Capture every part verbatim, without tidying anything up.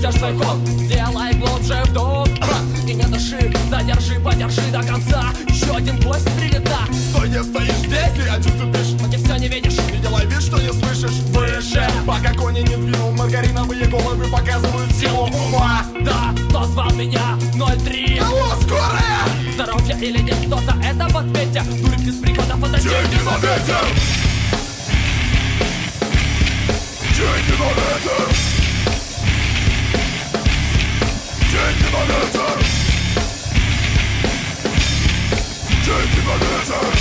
несешь свой ход. Сделай глубже вдох и не дыши, задержи, подержи до конца. Еще один гость прилета. Стой, не стоишь здесь, ты один тупишь. Но ты все не видишь, Не делай вид, что не слышишь. выше. Пока кони не двинул, маргариновые головы показывают силу ума. Да, кто звал меня? ноль три. Алло, скорая! Здоровье или нет, кто за это в ответе? Дурь без прихода, подожди. Деньги на ветер! Деньги на ветер! Деньги на ветер! Деньги на ветер!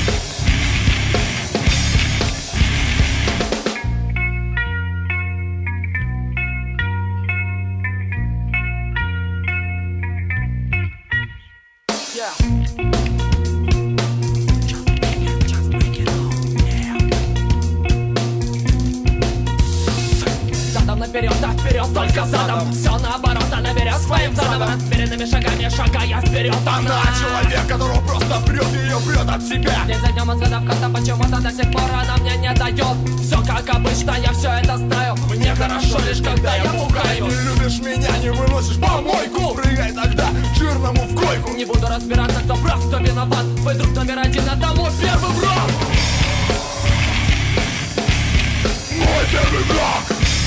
Задом наперед, да вперед, только задом. Все наоборот, а наперед своим задом. Размеренными шагами шагая вперед. Она человек, которого просто прет, ее прет от себя. День за днем изгадав как-то почему-то до сих пор она мне не дает. Все как обычно, я все это знаю. Мне хорошо лишь когда я пугаю. Не любишь меня, не выносишь помойку. Прыгай тогда жирному в койку. Не буду разбираться, кто прав, кто виноват. Твой друг номер один, это мой первый враг. Мой первый враг.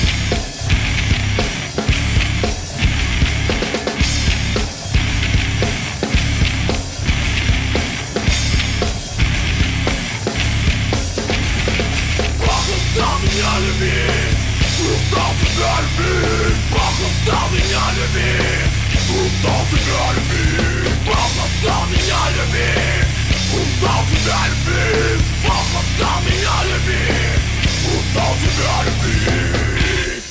Устал меня любить, устал тебя любить, Бог устал меня любить, устал тебя любить, Бог устал меня любить, устал тебя любить, Бог устал меня любить, устал тебя любить.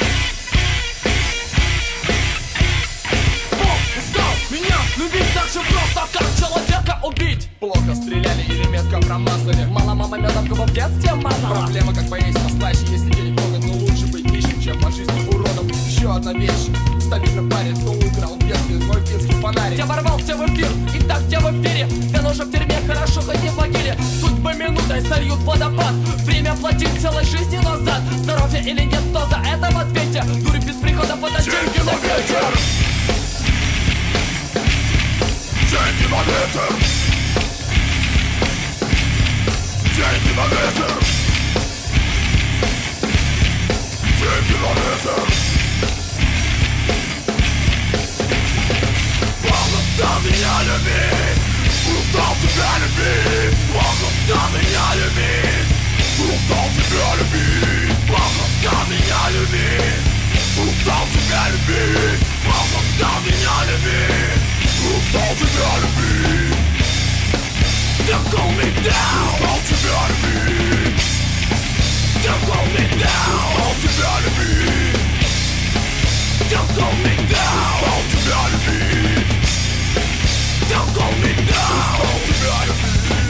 Бог устал меня любить так же просто, как человека убить. Плохо стреляли или метко промазали. Мало мама медом губы в детстве мазала. Проблема, как поесть послаще, если денег много, но лучше быть нищим, чем по жизни уродом. Еще одна вещь, стабильно парень, кто украл детстве мой финский фонарик. Я ворвался в эфир, и так я в эфире. Я нужен в тюрьме, хорошо, хоть не в могиле. Судьбы минутой сольют водопад. Время платить целой жизни назад. Здоровье или нет, кто за это в ответе? Дурь без прихода, подожди. Деньги на ветер! Деньги на ветер! Деньги на ветер! Деньги на ветер! Бог устал меня любить, устал тебя любить, Бог устал меня любить, устал тебя любить, Бог устал меня любить, устал тебя любить, Бог устал меня любить, устал тебя любить. Don't call me down. Устал тебя любить. Don't call me down. Устал тебя любить. Don't call me down. Устал тебя любить. Don't call me down. Устал тебя любить.